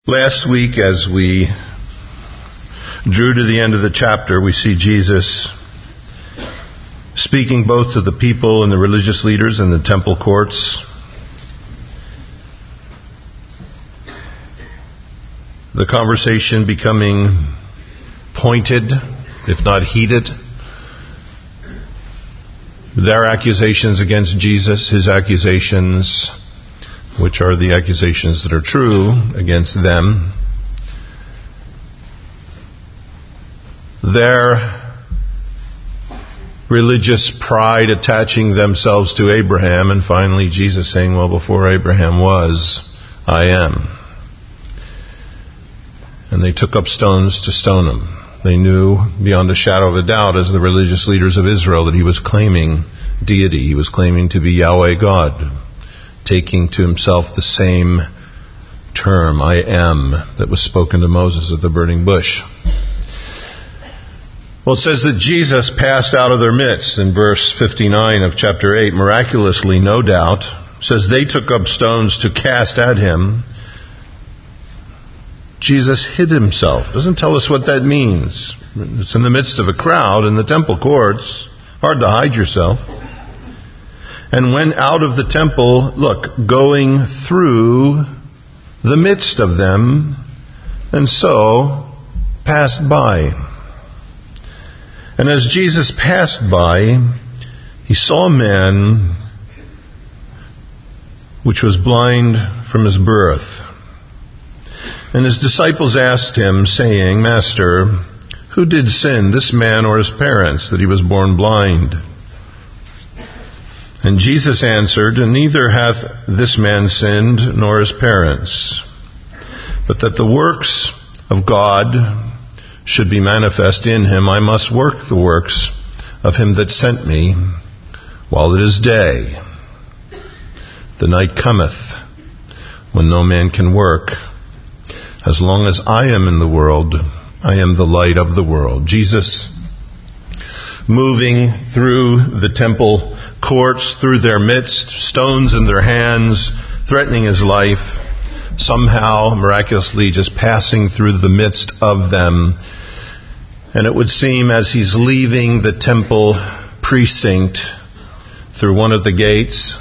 Last week, as we drew to the end of the chapter, we see Jesus speaking both to the people and the religious leaders in the temple courts. The conversation becoming pointed, if not heated. Their accusations against Jesus, his accusations, which are the accusations that are true against them. Their religious pride attaching themselves to Abraham, and finally Jesus saying, well, before Abraham was, I am. And they took up stones to stone him. They knew beyond a shadow of a doubt, as the religious leaders of Israel, that he was claiming deity. He was claiming to be Yahweh God, taking to himself the same term, I am, that was spoken to Moses at the burning bush. Well, it says that Jesus passed out of their midst in verse 59 of chapter 8, miraculously, no doubt. It says they took up stones to cast at him. Jesus hid himself. Doesn't tell us what that means. It's in the midst of a crowd in the temple courts. Hard to hide yourself. And went out of the temple, going through the midst of them, and so passed by. And as Jesus passed by, he saw a man which was blind from his birth. And his disciples asked him, saying, Master, who did sin, this man or his parents, that he was born blind? And Jesus answered, neither hath this man sinned, nor his parents, but that the works of God should be manifest in him. I must work the works of him that sent me while it is day. The night cometh, when no man can work. As long as I am in the world, I am the light of the world. Jesus, moving through the temple courts, through their midst, stones in their hands, threatening his life, somehow, miraculously, just passing through the midst of them. And it would seem as he's leaving the temple precinct through one of the gates,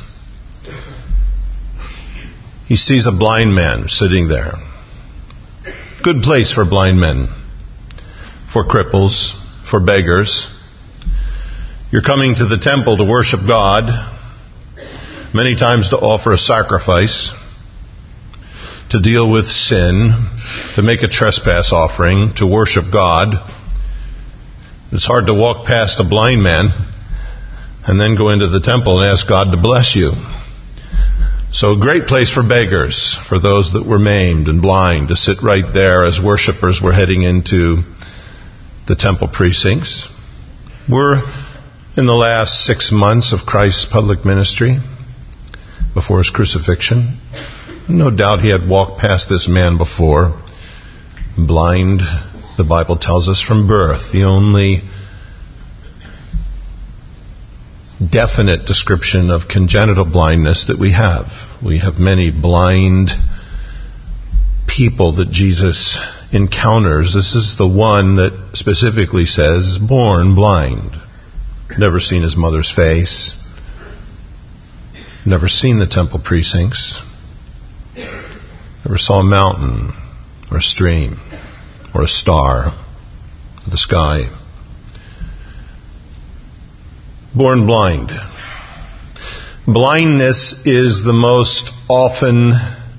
he sees a blind man sitting there. Good place for blind men, for cripples, for beggars. You're coming to the temple to worship God, many times to offer a sacrifice, to deal with sin, to make a trespass offering, to worship God. It's hard to walk past a blind man and then go into the temple and ask God to bless you. So a great place for beggars, for those that were maimed and blind, to sit right there as worshipers were heading into the temple precincts. We're in the last 6 months of Christ's public ministry, before his crucifixion. No doubt he had walked past this man before, blind, the Bible tells us, from birth. The only definite description of congenital blindness that we have. We have many blind people that Jesus encounters. This is the one that specifically says, born blind. Never seen his mother's face. Never seen the temple precincts. Never saw a mountain or a stream or a star or the sky. Born blind. Blindness is the most often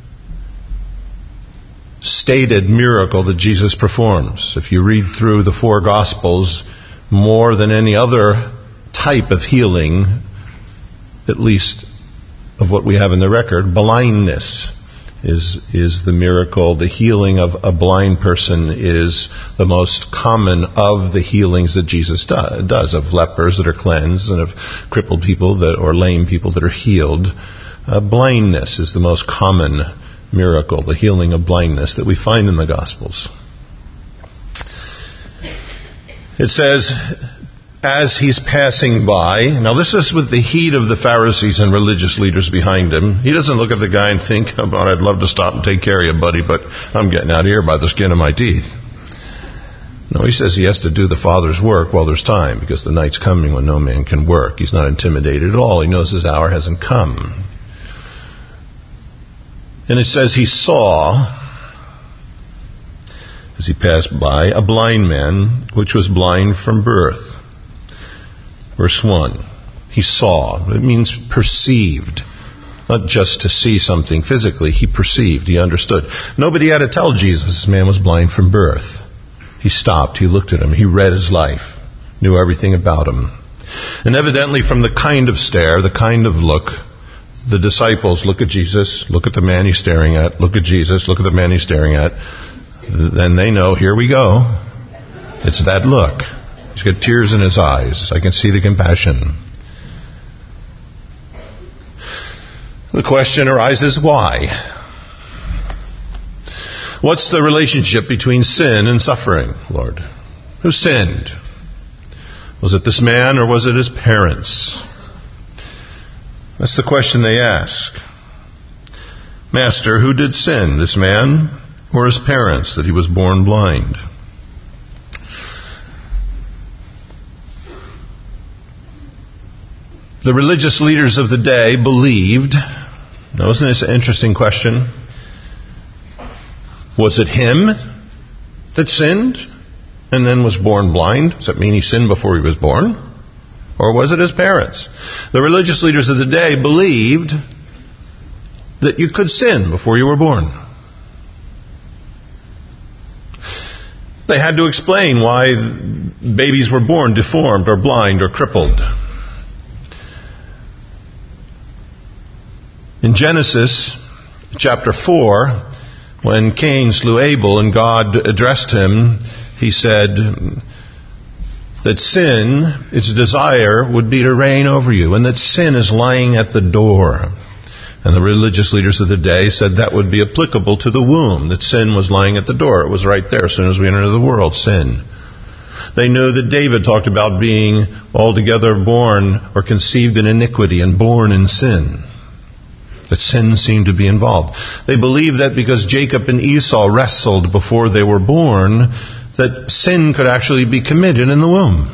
stated miracle that Jesus performs. If you read through the 4 Gospels, more than any other type of healing, at least of what we have in the record, blindness is the miracle. The healing of a blind person is the most common of the healings that Jesus does, of lepers that are cleansed and of crippled people or lame people that are healed. Blindness is the most common miracle, the healing of blindness that we find in the Gospels. It says, as he's passing by, now this is with the heat of the Pharisees and religious leaders behind him. He doesn't look at the guy and think, oh, I'd love to stop and take care of you, buddy, but I'm getting out of here by the skin of my teeth. No, he says he has to do the Father's work while there's time, because the night's coming when no man can work. He's not intimidated at all. He knows his hour hasn't come. And it says he saw, as he passed by, a blind man, which was blind from birth. Verse 1. He saw. It means perceived. Not just to see something physically. He perceived. He understood. Nobody had to tell Jesus this man was blind from birth. He stopped. He looked at him. He read his life. Knew everything about him. And evidently from the kind of stare, the kind of look, the disciples look at Jesus, look at the man he's staring at, look at Jesus, look at the man he's staring at. Then they know, here we go. It's that look. He's got tears in his eyes. I can see the compassion. The question arises, why? What's the relationship between sin and suffering, Lord? Who sinned? Was it this man or was it his parents? That's the question they ask. Master, who did sin, this man or his parents, that he was born blind? The religious leaders of the day believed, now isn't this an interesting question? Was it him that sinned and then was born blind? Does that mean he sinned before he was born? Or was it his parents? The religious leaders of the day believed that you could sin before you were born. They had to explain why babies were born deformed or blind or crippled. In Genesis chapter 4, when Cain slew Abel and God addressed him, he said that sin, its desire, would be to reign over you, and that sin is lying at the door. And the religious leaders of the day said that would be applicable to the womb, that sin was lying at the door. It was right there as soon as we enter the world, sin. They knew that David talked about being altogether born or conceived in iniquity and born in sin. That sin seemed to be involved. They believed that because Jacob and Esau wrestled before they were born, that sin could actually be committed in the womb.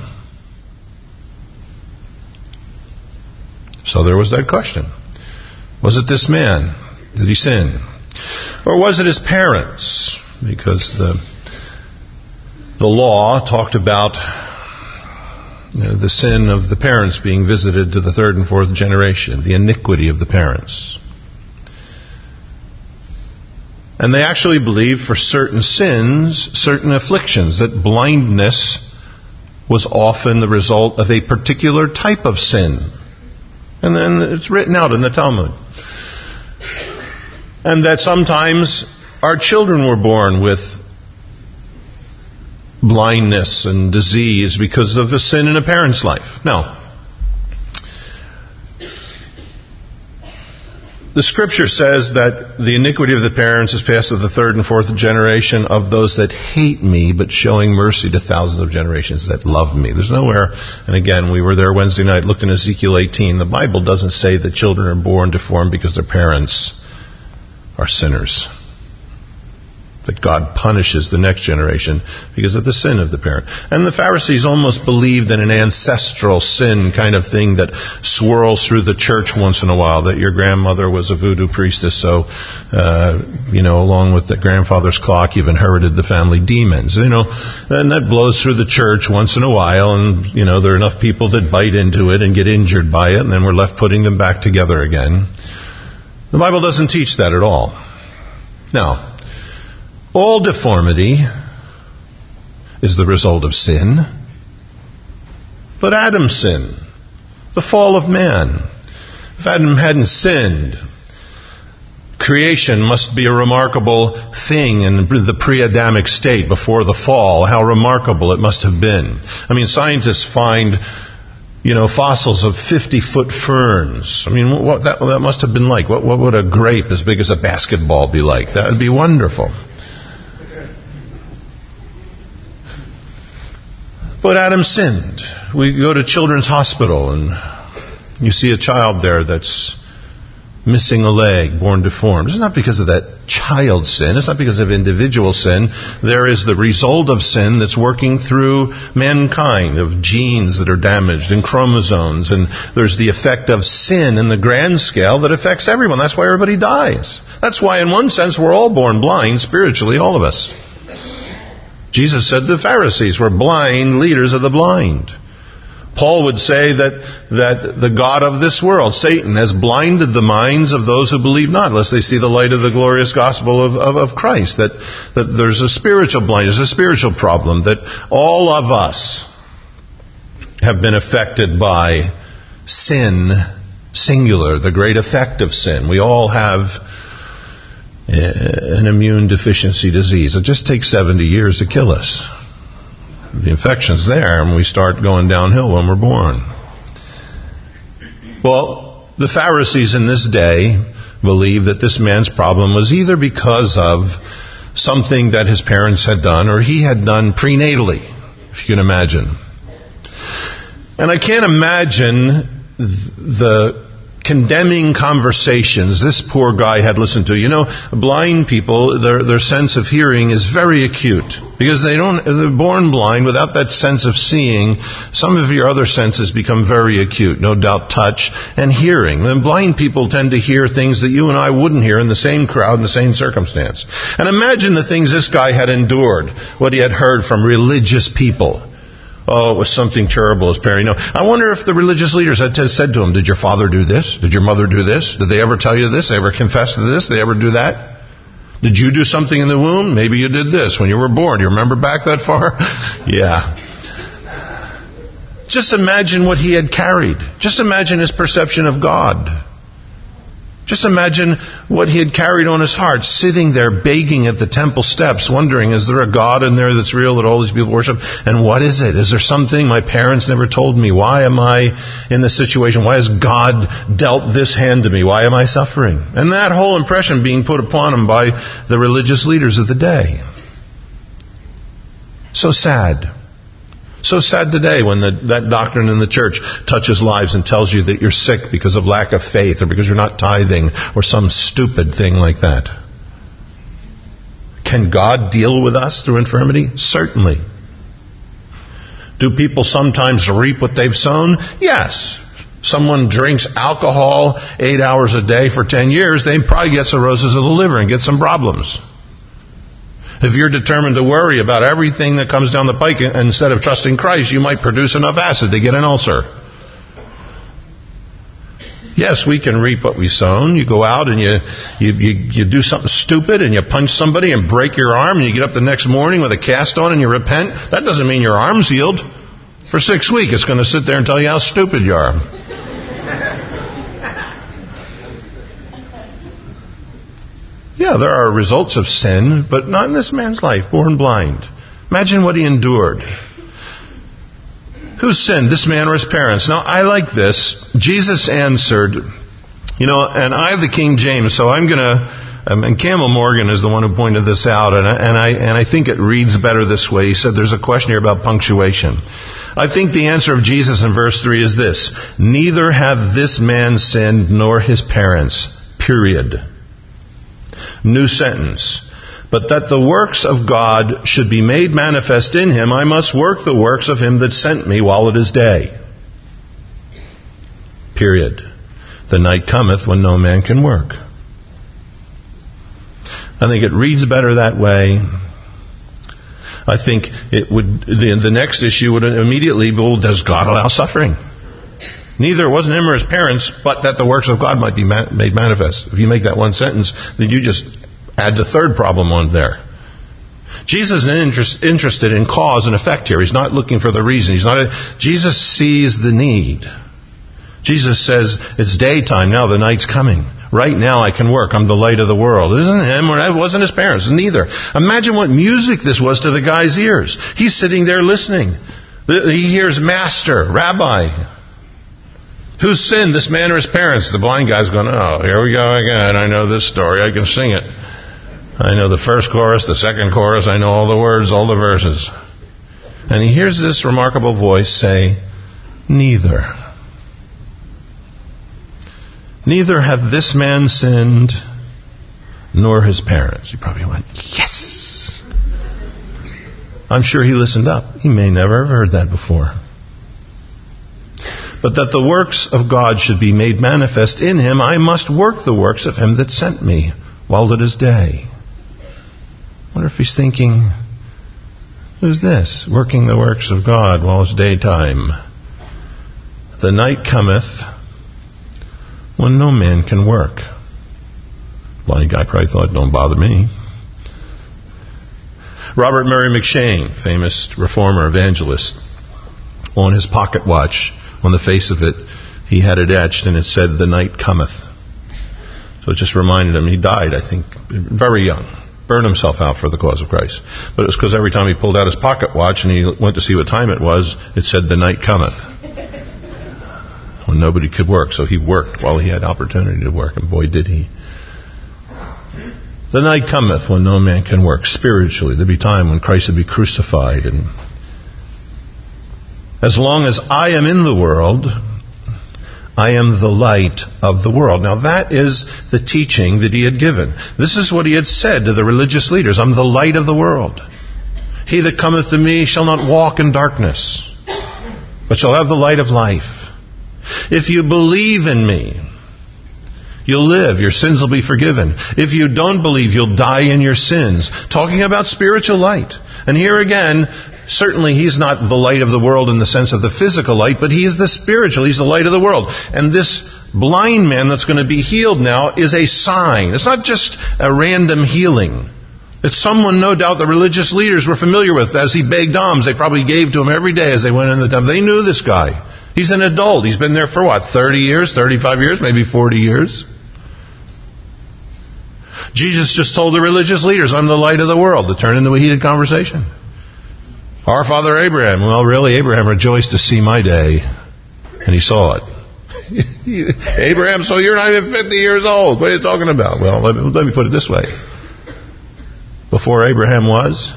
So there was that question. Was it this man? Did he sin? Or was it his parents? Because the law talked about the sin of the parents being visited to the third and fourth generation, the iniquity of the parents. And they actually believed for certain sins, certain afflictions, that blindness was often the result of a particular type of sin. And then it's written out in the Talmud. And that sometimes our children were born with blindness and disease because of a sin in a parent's life. Now, the Scripture says that the iniquity of the parents is passed to the third and fourth generation of those that hate me, but showing mercy to thousands of generations that love me. There's nowhere, and again, we were there Wednesday night, looked in Ezekiel 18. The Bible doesn't say that children are born deformed because their parents are sinners. That God punishes the next generation because of the sin of the parent. And the Pharisees almost believed in an ancestral sin kind of thing that swirls through the church once in a while, that your grandmother was a voodoo priestess, so, along with the grandfather's clock, you've inherited the family demons. And that blows through the church once in a while, and, there are enough people that bite into it and get injured by it, and then we're left putting them back together again. The Bible doesn't teach that at all. Now, all deformity is the result of sin. But Adam's sin, the fall of man. If Adam hadn't sinned, creation must be a remarkable thing in the pre-Adamic state before the fall. How remarkable it must have been. I mean, scientists find, fossils of 50-foot ferns. I mean, what that must have been like. What would a grape as big as a basketball be like? That would be wonderful. But Adam sinned. We go to Children's Hospital and you see a child there that's missing a leg, born deformed. It's not because of that child's sin. It's not because of individual sin. There is the result of sin that's working through mankind, of genes that are damaged and chromosomes. And there's the effect of sin in the grand scale that affects everyone. That's why everybody dies. That's why in one sense we're all born blind, spiritually, all of us. Jesus said the Pharisees were blind leaders of the blind. Paul would say that the God of this world, Satan, has blinded the minds of those who believe not, lest they see the light of the glorious gospel of Christ. That there's a spiritual blindness, a spiritual problem, that all of us have been affected by sin, singular, the great effect of sin. We all have an immune deficiency disease. It just takes 70 years to kill us. The infection's there, and we start going downhill when we're born. Well, the Pharisees in this day believed that this man's problem was either because of something that his parents had done or he had done prenatally, if you can imagine. And I can't imagine the condemning conversations this poor guy had listened to. You know, blind people, their sense of hearing is very acute. Because they're born blind without that sense of seeing. Some of your other senses become very acute. No doubt touch and hearing. And blind people tend to hear things that you and I wouldn't hear in the same crowd, in the same circumstance. And imagine the things this guy had endured, what he had heard from religious people. Oh, it was something terrible, as Perry knows. I wonder if the religious leaders had said to him, did your father do this? Did your mother do this? Did they ever tell you this? They ever confess to this? Did they ever do that? Did you do something in the womb? Maybe you did this when you were born. Do you remember back that far? Yeah. Just imagine what he had carried. Just imagine his perception of God. Just imagine what he had carried on his heart, sitting there begging at the temple steps, wondering, is there a God in there that's real that all these people worship? And what is it? Is there something my parents never told me? Why am I in this situation? Why has God dealt this hand to me? Why am I suffering? And that whole impression being put upon him by the religious leaders of the day. So sad. So sad today when that doctrine in the church touches lives and tells you that you're sick because of lack of faith or because you're not tithing or some stupid thing like that. Can God deal with us through infirmity? Certainly. Do people sometimes reap what they've sown? Yes. Someone drinks alcohol 8 hours a day for 10 years, they probably get cirrhosis of the liver and get some problems. If you're determined to worry about everything that comes down the pike instead of trusting Christ, you might produce enough acid to get an ulcer. Yes, we can reap what we sown. You go out and you do something stupid and you punch somebody and break your arm and you get up the next morning with a cast on and you repent. That doesn't mean your arm's healed. For 6 weeks it's going to sit there and tell you how stupid you are. Yeah, there are results of sin, but not in this man's life, born blind. Imagine what he endured. Who sinned, this man or his parents? Now, I like this. Jesus answered, and I have the King James, so I'm going to, and Campbell Morgan is the one who pointed this out, and I think it reads better this way. He said there's a question here about punctuation. I think the answer of Jesus in verse 3 is this: neither have this man sinned nor his parents, period. New sentence. But that the works of God should be made manifest in him, I must work the works of him that sent me while it is day. Period. The night cometh when no man can work. I think it reads better that way. I think it would. The next issue would immediately be, well, does God allow suffering? Neither it wasn't him or his parents, but that the works of God might be made manifest. If you make that one sentence, then you just add the third problem on there. Jesus is interested in cause and effect here. He's not looking for the reason. Jesus sees the need. Jesus says, it's daytime now, the night's coming. Right now I can work. I'm the light of the world. It isn't him or it wasn't his parents. Neither. Imagine what music this was to the guy's ears. He's sitting there listening. He hears master, rabbi. Who sinned, this man or his parents? The blind guy's going, oh, here we go again. I know this story. I can sing it. I know the first chorus, the second chorus. I know all the words, all the verses. And he hears this remarkable voice say, neither. Neither hath this man sinned, nor his parents. He probably went, yes! I'm sure he listened up. He may never have heard that before. But that the works of God should be made manifest in him, I must work the works of him that sent me while it is day. I wonder if he's thinking, who's this, working the works of God while it's daytime? The night cometh when no man can work. Blind guy probably thought, don't bother me. Robert Murray McCheyne, famous reformer evangelist, on his pocket watch, on the face of it, he had it etched and it said, the night cometh. So it just reminded him, he died, I think, very young. Burned himself out for the cause of Christ. But it was because every time he pulled out his pocket watch and he went to see what time it was, it said, the night cometh. When nobody could work, so he worked while he had opportunity to work, and boy did he. The night cometh when no man can work. Spiritually, there'll be time when Christ will be crucified. And as long as I am in the world, I am the light of the world. Now that is the teaching that he had given. This is what he had said to the religious leaders. I'm the light of the world. He that cometh to me shall not walk in darkness, but shall have the light of life. If you believe in me, you'll live. Your sins will be forgiven. If you don't believe, you'll die in your sins. Talking about spiritual light. And here again, certainly he's not the light of the world in the sense of the physical light, but he is the spiritual. He's the light of the world. And this blind man that's going to be healed now is a sign. It's not just a random healing. It's someone, no doubt, the religious leaders were familiar with. As he begged alms, they probably gave to him every day as they went in the temple. They knew this guy. He's an adult. He's been there for what, 30 years, 35 years, maybe 40 years? Jesus just told the religious leaders, I'm the light of the world, to turn into a heated conversation. Our father Abraham, well, really, Abraham rejoiced to see my day, and he saw it. Abraham, so you're not even 50 years old. What are you talking about? Well, let me put it this way. Before Abraham was,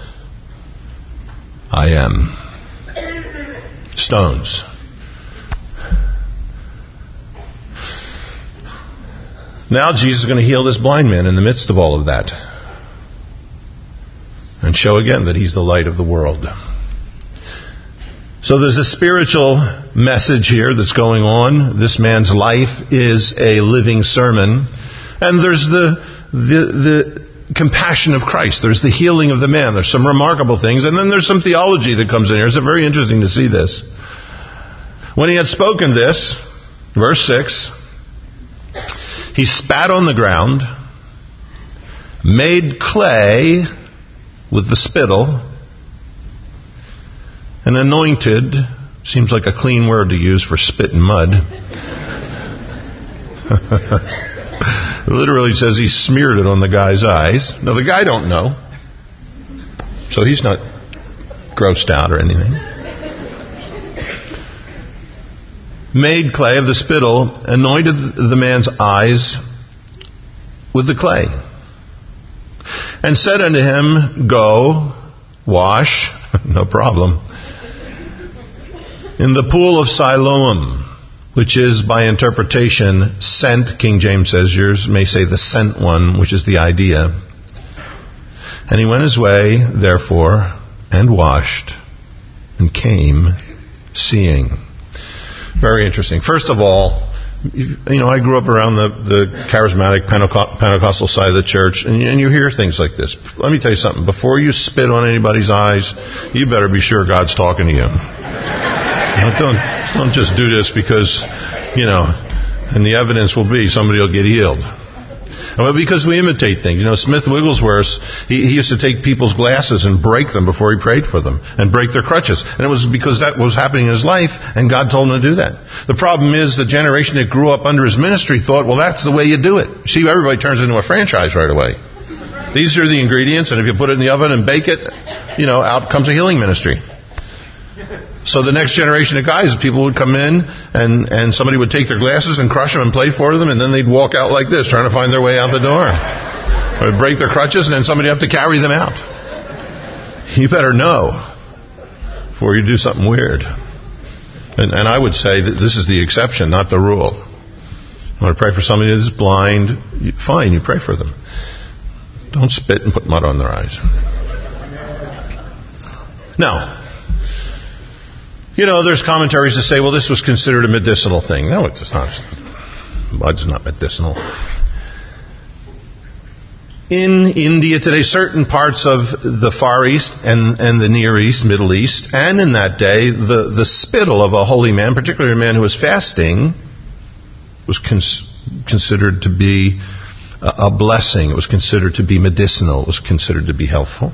I am. Stones. Now Jesus is going to heal this blind man in the midst of all of that. And show again that he's the light of the world. So there's a spiritual message here that's going on. This man's life is a living sermon. And there's the compassion of Christ. There's the healing of the man. There's some remarkable things. And then there's some theology that comes in here. It's very interesting to see this. When he had spoken this, verse 6, he spat on the ground, made clay with the spittle, and anointed, seems like a clean word to use for spit and mud. It literally says he smeared it on the guy's eyes. Now the guy don't know, so he's not grossed out or anything. Made clay of the spittle, anointed the man's eyes with the clay, and said unto him, go, wash, no problem, in the pool of Siloam, which is by interpretation sent. King James says, yours may say the sent one, which is the idea. And he went his way, therefore, and washed, and came seeing. Very interesting. First of all, I grew up around the charismatic Pentecostal side of the church, and you hear things like this. Let me tell you something. Before you spit on anybody's eyes, you better be sure God's talking to you. Don't just do this because, and the evidence will be somebody will get healed. Well, because we imitate things. Smith Wigglesworth, he used to take people's glasses and break them before he prayed for them, and break their crutches. And it was because that was happening in his life, and God told him to do that. The problem is the generation that grew up under his ministry thought, well, that's the way you do it. See, everybody turns into a franchise right away. These are the ingredients, and if you put it in the oven and bake it, out comes a healing ministry. So the next generation of guys, people would come in and somebody would take their glasses and crush them and play for them, and then they'd walk out like this, trying to find their way out the door. Or they'd break their crutches, and then somebody would have to carry them out. You better know. before you do something weird. And I would say that this is the exception, not the rule. You want to pray for somebody that's blind? Fine, you pray for them. Don't spit and put mud on their eyes. Now, there's commentaries that say, well, this was considered a medicinal thing. No, it's not. Mud's not medicinal. In India today, certain parts of the Far East and the Near East, Middle East, and in that day, the spittle of a holy man, particularly a man who was fasting, was considered to be a blessing. It was considered to be medicinal. It was considered to be helpful.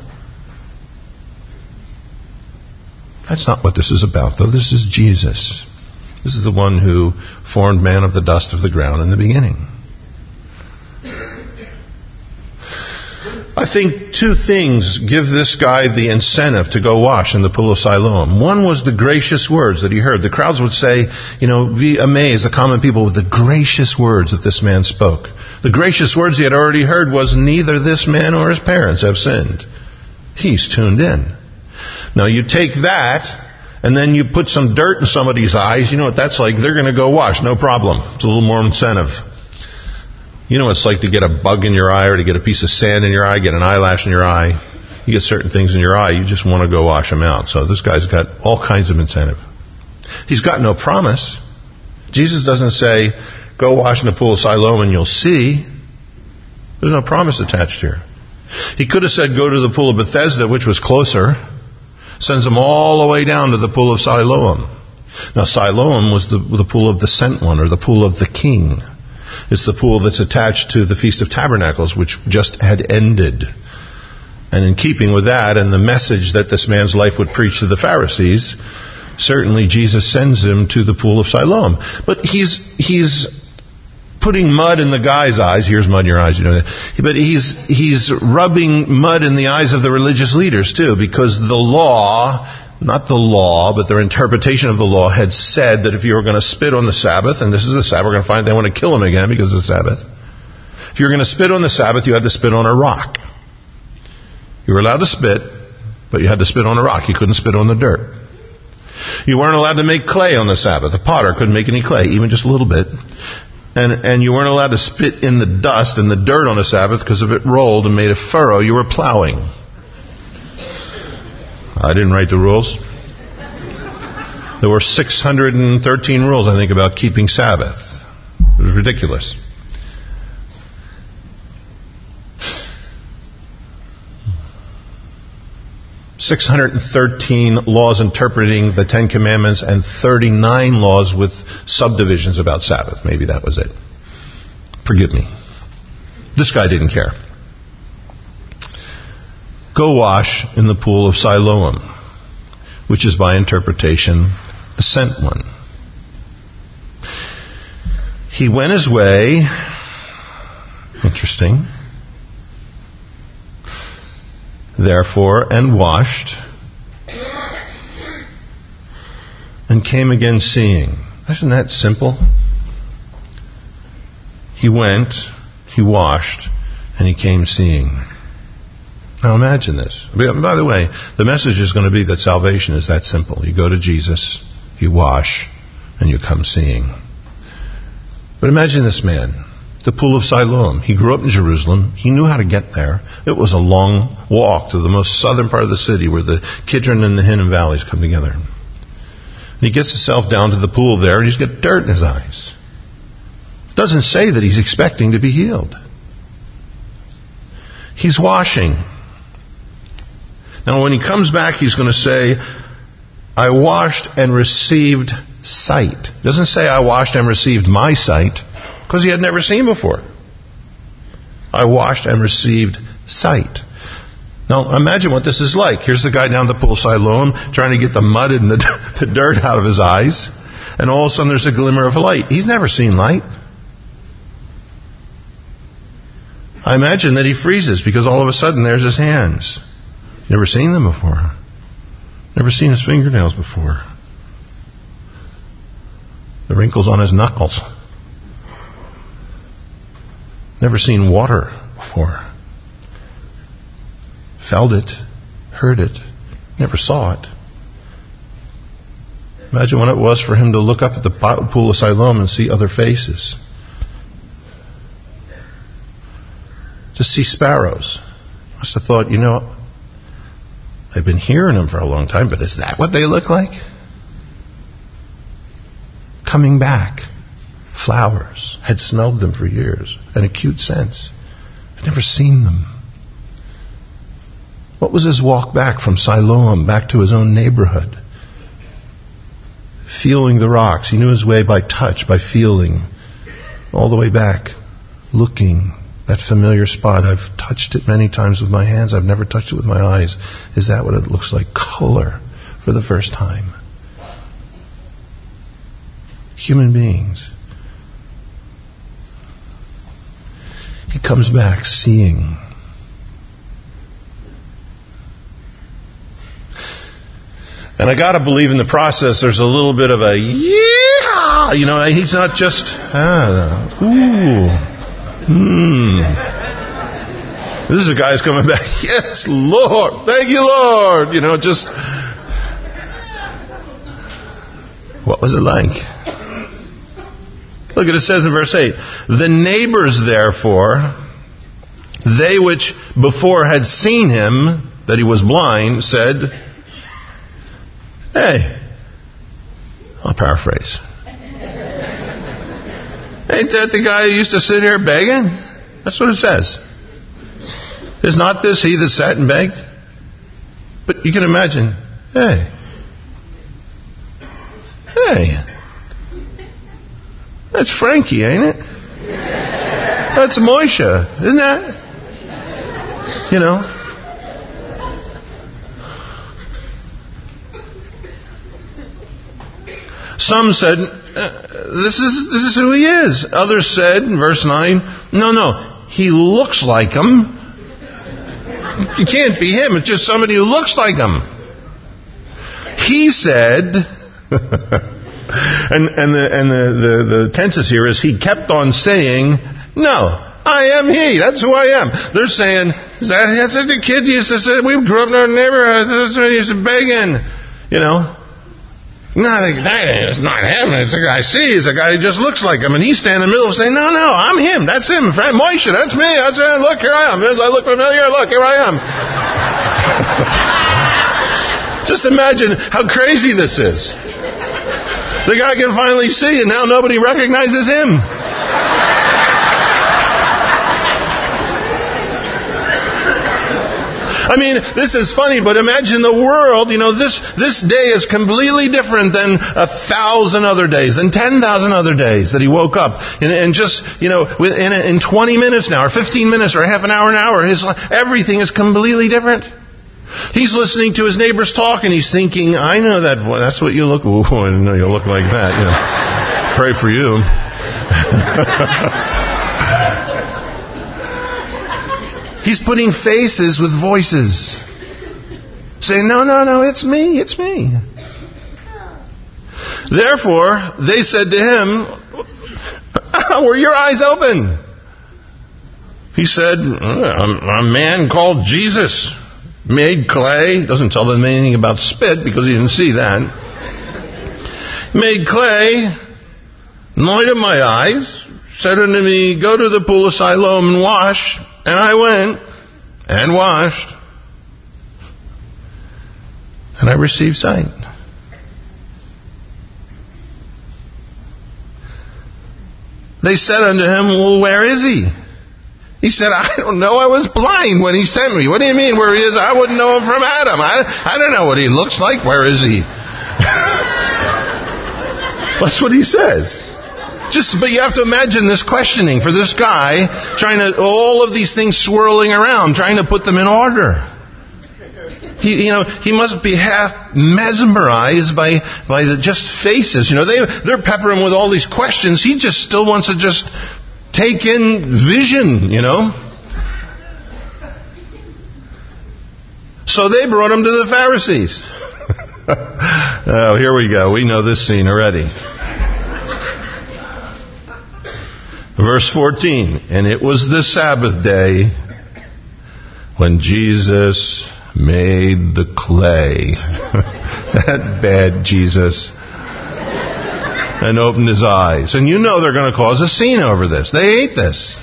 That's not what this is about, though. This is Jesus. This is the one who formed man of the dust of the ground in the beginning. I think two things give this guy the incentive to go wash in the pool of Siloam. One was the gracious words that he heard. The crowds would say, be amazed, the common people, with the gracious words that this man spoke. The gracious words he had already heard was, neither this man or his parents have sinned. He's tuned in. Now you take that, and then you put some dirt in somebody's eyes. You know what that's like? They're going to go wash, no problem. It's a little more incentive. You know what it's like to get a bug in your eye, or to get a piece of sand in your eye, get an eyelash in your eye. You get certain things in your eye, you just want to go wash them out. So this guy's got all kinds of incentive. He's got no promise. Jesus doesn't say, go wash in the pool of Siloam and you'll see. There's no promise attached here. He could have said, go to the pool of Bethesda, which was closer. Sends them all the way down to the pool of Siloam. Now Siloam was the pool of the sent one, or the pool of the king. It's the pool that's attached to the Feast of Tabernacles, which just had ended. And in keeping with that and the message that this man's life would preach to the Pharisees, certainly Jesus sends him to the pool of Siloam. But he's putting mud in the guy's eyes. Here's mud in your eyes, But he's rubbing mud in the eyes of the religious leaders too, because the law, not the law, but their interpretation of the law had said that if you were going to spit on the Sabbath, and this is the Sabbath, we're going to find they want to kill him again because of the Sabbath. If you were going to spit on the Sabbath, you had to spit on a rock. You were allowed to spit, but you had to spit on a rock. You couldn't spit on the dirt. You weren't allowed to make clay on the Sabbath. The potter couldn't make any clay, even just a little bit. And you weren't allowed to spit in the dust and the dirt on the Sabbath, because if it rolled and made a furrow, you were plowing. I didn't write the rules. There were 613 rules, I think, about keeping Sabbath. It was ridiculous. $613 laws interpreting the Ten Commandments, and 39 laws with subdivisions about Sabbath. Maybe that was it. Forgive me. This guy didn't care. Go wash in the pool of Siloam, which is by interpretation the sent one. He went his way. Interesting. Therefore, and washed, and came again seeing. Isn't that simple? He went, he washed, and he came seeing. Now imagine this. By the way, the message is going to be that salvation is that simple. You go to Jesus, you wash, and you come seeing. But imagine this man. The pool of Siloam. He grew up in Jerusalem. He knew how to get there. It was a long walk to the most southern part of the city, where the Kidron and the Hinnom valleys come together. And he gets himself down to the pool there, and he's got dirt in his eyes. It doesn't say that he's expecting to be healed. He's washing. Now when he comes back, he's going to say, I washed and received sight. It doesn't say I washed and received my sight, because he had never seen before. I washed and received sight. Now imagine what this is like. Here's the guy down the pool of Siloam trying to get the mud and the dirt out of his eyes. And all of a sudden there's a glimmer of light. He's never seen light. I imagine that he freezes, because all of a sudden there's his hands. Never seen them before. Never seen his fingernails before. The wrinkles on his knuckles. Never seen water before. Felt it, heard it, never saw it. Imagine what it was for him to look up at the pool of Siloam and see other faces. To see sparrows. Must have thought, I've been hearing them for a long time, but is that what they look like? Coming back. Flowers. Had smelled them for years. An acute sense. I'd never seen them. What was his walk back from Siloam, back to his own neighborhood? Feeling the rocks. He knew his way by touch, by feeling. All the way back. Looking. That familiar spot. I've touched it many times with my hands. I've never touched it with my eyes. Is that what it looks like? Color for the first time. Human beings. He comes back seeing. And I got to believe in the process there's a little bit of a yeah. He's not just This is a guy's coming back. Yes, Lord. Thank you, Lord. Just what was it like? Look at it says in verse 8. The neighbors, therefore, they which before had seen him, that he was blind, said, hey, I'll paraphrase. Ain't that the guy who used to sit here begging? That's what it says. Is not this he that sat and begged? But you can imagine, hey, that's Frankie, ain't it? That's Moisha, isn't that? Some said, this is who he is. Others said, in verse 9, no, he looks like him. It can't be him. It's just somebody who looks like him. He said, and the tenses here is he kept on saying, no, I am he. That's who I am. They're saying, that's the kid used to say, we grew up in our neighborhood. That's what he used to begging. No, it's not him. It's a guy I see. It's a guy who just looks like him. And he's standing in the middle saying, no, I'm him. That's him. Moisha, that's me. Look, here I am. As I look familiar, look, here I am. Just imagine how crazy this is. The guy can finally see, and now nobody recognizes him. I mean, this is funny, but imagine the world, this day is completely different than 1,000 other days, than 10,000 other days that he woke up. And just, in 20 minutes now, or 15 minutes, or half an hour, everything is completely different. He's listening to his neighbors talk, and he's thinking, I know that voice. That's what you look. Ooh, I didn't know you look like that. Pray for you. He's putting faces with voices. Saying, no, it's me. Therefore, they said to him, were your eyes open? He said, a man called Jesus made clay. Doesn't tell them anything about spit because he didn't see that. Made clay, anointed my eyes, said unto me, go to the pool of Siloam and wash. And I went and washed, and I received sight. They said unto him, well, where is he? He said, I don't know. I was blind when he sent me. What do you mean where he is? I wouldn't know him from Adam. I don't know what he looks like. Where is he? That's what he says. But you have to imagine this questioning for this guy, all of these things swirling around, trying to put them in order. He must be half mesmerized by the just faces. They're peppering him with all these questions. He just still wants to just take in vision, So they brought him to the Pharisees. Oh, here we go. We know this scene already. Verse 14, and it was the Sabbath day when Jesus made the clay. That bad Jesus and opened his eyes. And you know they're going to cause a scene over this. They hate this.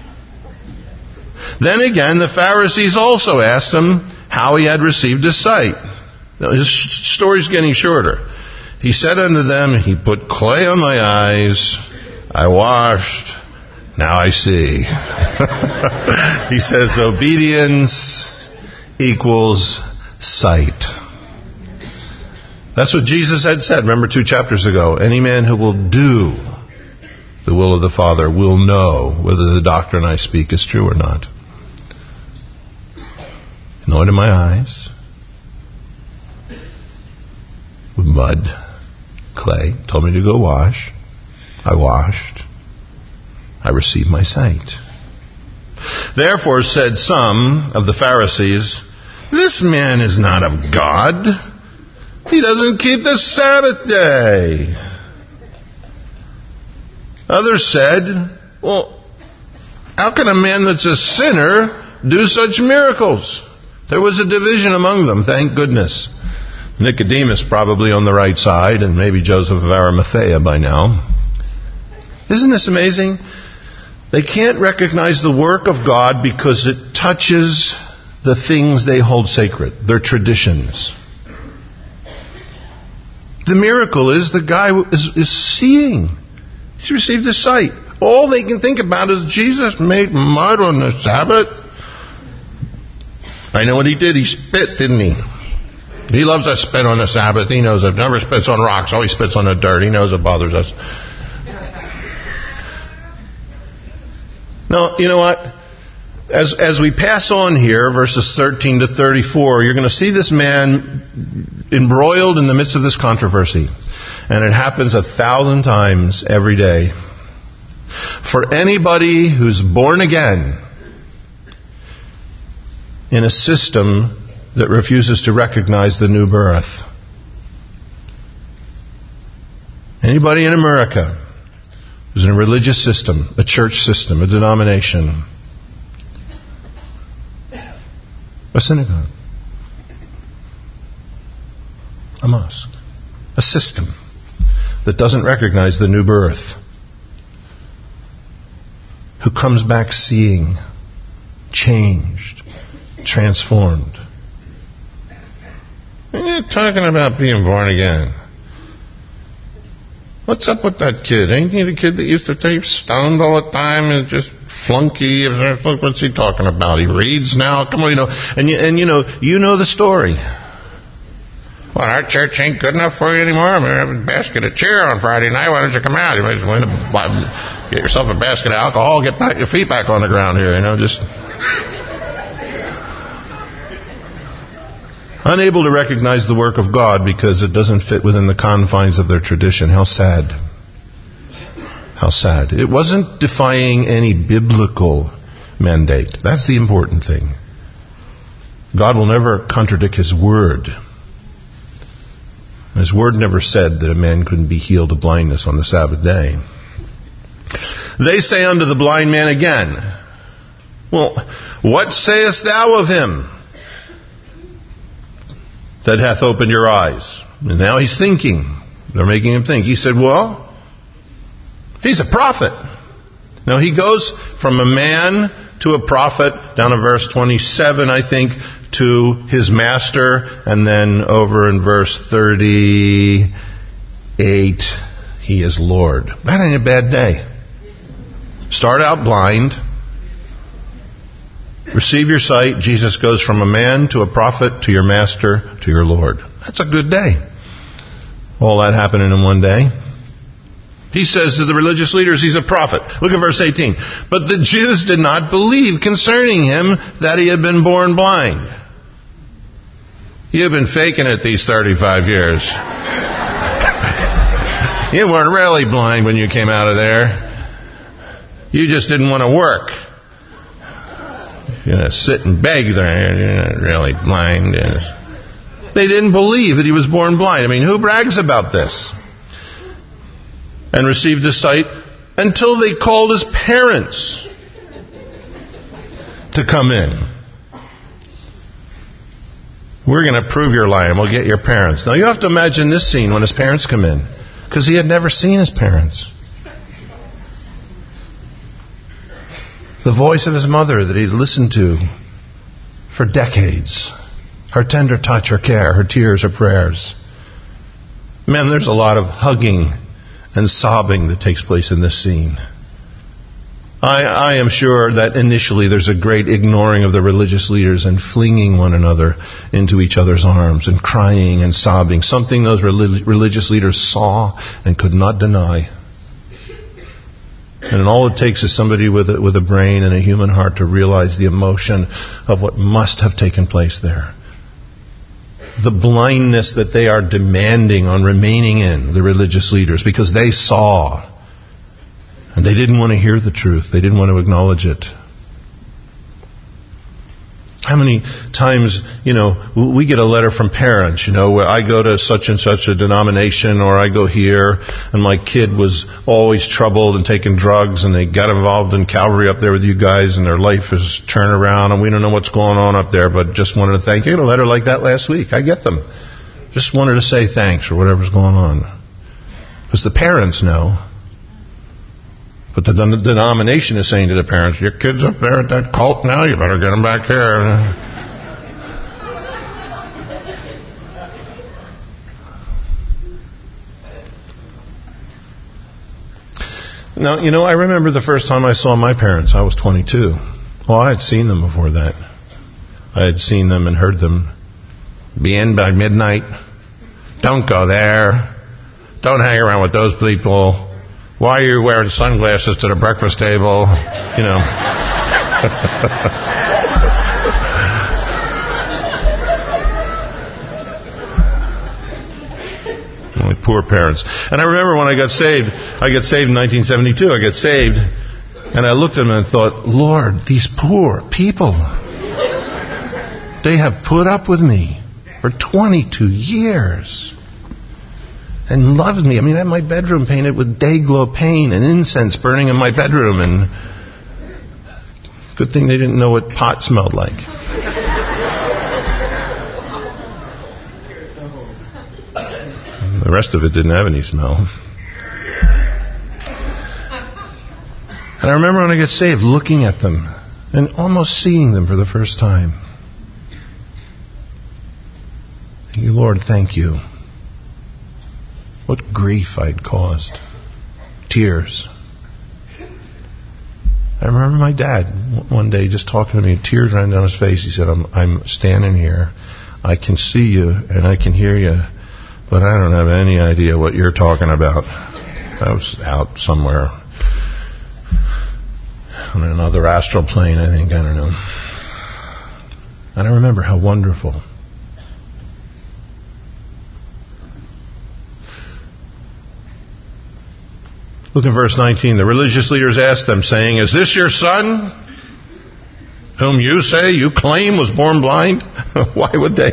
Then again, the Pharisees also asked him how he had received his sight. Now, his story's getting shorter. He said unto them, he put clay on my eyes, I washed, now I see. He says obedience equals sight. That's what Jesus had said, remember 2 chapters ago. Any man who will do the will of the Father will know whether the doctrine I speak is true or not. Anointed my eyes with mud, clay, told me to go wash. I washed. I received my sight. Therefore said some of the Pharisees, this man is not of God. He doesn't keep the Sabbath day. Others said, well, how can a man that's a sinner do such miracles? There was a division among them, thank goodness. Nicodemus probably on the right side, and maybe Joseph of Arimathea by now. Isn't this amazing? They can't recognize the work of God because it touches the things they hold sacred, their traditions. The miracle is the guy is seeing. He's received his sight. All they can think about is Jesus made mud on the Sabbath. I know what he did. He spit, didn't he? He loves to spit on the Sabbath. He knows it. Never spits on rocks. Always spits on the dirt. He knows it bothers us. Now, you know what? As we pass on here, verses 13 to 34, you're going to see this man embroiled in the midst of this controversy. And it happens 1,000 times every day. For anybody who's born again in a system that refuses to recognize the new birth. Anybody in America who's in a religious system, a church system, a denomination, a synagogue, a mosque, a system that doesn't recognize the new birth, who comes back seeing, changed, transformed. And you're talking about being born again. What's up with that kid? Ain't he the kid that used to take stoned all the time and just flunky? Look, what's he talking about? He reads now. Come on, you know the story. Well, our church ain't good enough for you anymore. I'm going to have a basket of cheer on Friday night. Why don't you come out? You might as well get yourself a basket of alcohol, get your feet back on the ground here, just... Unable to recognize the work of God because it doesn't fit within the confines of their tradition. How sad. How sad. It wasn't defying any biblical mandate. That's the important thing. God will never contradict His word. His word never said that a man couldn't be healed of blindness on the Sabbath day. They say unto the blind man again, well, what sayest thou of him that hath opened your eyes? And now he's thinking. They're making him think. He said, well, he's a prophet. Now he goes from a man to a prophet, down to verse 27, I think, to his master, and then over in verse 38, he is Lord. That ain't a bad day. Start out blind. Receive your sight. Jesus goes from a man to a prophet to your master to your Lord. That's a good day. All that happening in one day. He says to the religious leaders he's a prophet. Look at verse 18. But the Jews did not believe concerning him that he had been born blind. You've been faking it these 35 years. You weren't really blind when you came out of there. You just didn't want to work. Sit and beg there. You're not really blind. They didn't believe that he was born blind. I mean, who brags about this? And received his sight until they called his parents to come in. We're going to prove you're lying. We'll get your parents. Now you have to imagine this scene when his parents come in. because he had never seen his parents. The voice of his mother that he'd listened to for decades. Her tender touch, her care, her tears, her prayers. Man, there's a lot of hugging and sobbing that takes place in this scene. I am sure that initially there's a great ignoring of the religious leaders and flinging one another into each other's arms and crying and sobbing, something those religious leaders saw and could not deny. And all it takes is somebody with a brain and a human heart to realize the emotion of what must have taken place there. The blindness that they are demanding on remaining in, the religious leaders, because they saw. And they didn't want to hear the truth. They didn't want to acknowledge it. How many times, we get a letter from parents, where I go to such and such a denomination, or I go here, and my kid was always troubled and taking drugs, and they got involved in Calvary up there with you guys, and their life is turned around, and we don't know what's going on up there, but just wanted to thank you. I got a letter like that last week. I get them. Just wanted to say thanks for whatever's going on. Because the parents know. But the denomination is saying to the parents, your kid's up there at that cult now, you better get him back here. Now, I remember the first time I saw my parents. I was 22. Well, I had seen them before that. I had seen them and heard them. Be in by midnight. Don't go there. Don't hang around with those people. Why are you wearing sunglasses to the breakfast table? Poor parents. And I remember when I got saved in 1972. I got saved, and I looked at them and thought, Lord, these poor people, they have put up with me for 22 years. And loved me. I had my bedroom painted with day-glow paint and incense burning in my bedroom. And good thing they didn't know what pot smelled like. The rest of it didn't have any smell. And I remember when I got saved, looking at them and almost seeing them for the first time. Thank you, Lord, thank you. What grief I'd caused. Tears. I remember my dad one day just talking to me, tears ran down his face. He said, I'm standing here. I can see you and I can hear you, but I don't have any idea what you're talking about. I was out somewhere on another astral plane, I think. I don't know. And I remember how wonderful. Look at verse 19. The religious leaders asked them, saying, is this your son, whom you say you claim was born blind? Why would they?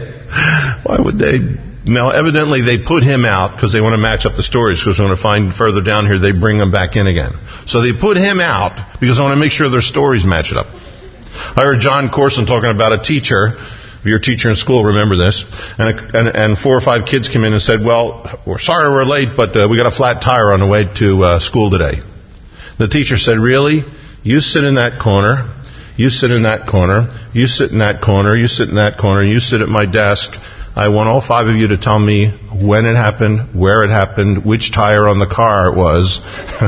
Now, evidently they put him out because they want to match up the stories, because we want to find further down here they bring him back in again. So they put him out because I want to make sure their stories match it up. I heard John Corson talking about a teacher. If you're a teacher in school, remember this. And 4 or 5 kids came in and said, well, we're sorry we're late, but we got a flat tire on the way to school today. The teacher said, really? You sit in that corner. You sit in that corner. You sit in that corner. You sit in that corner. You sit at my desk. I want all 5 of you to tell me when it happened, where it happened, which tire on the car it was,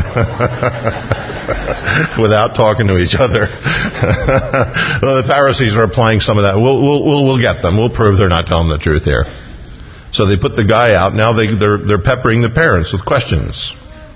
without talking to each other. Well, the Pharisees are applying some of that. We'll get them. We'll prove they're not telling the truth here. So they put the guy out. Now they're peppering the parents with questions.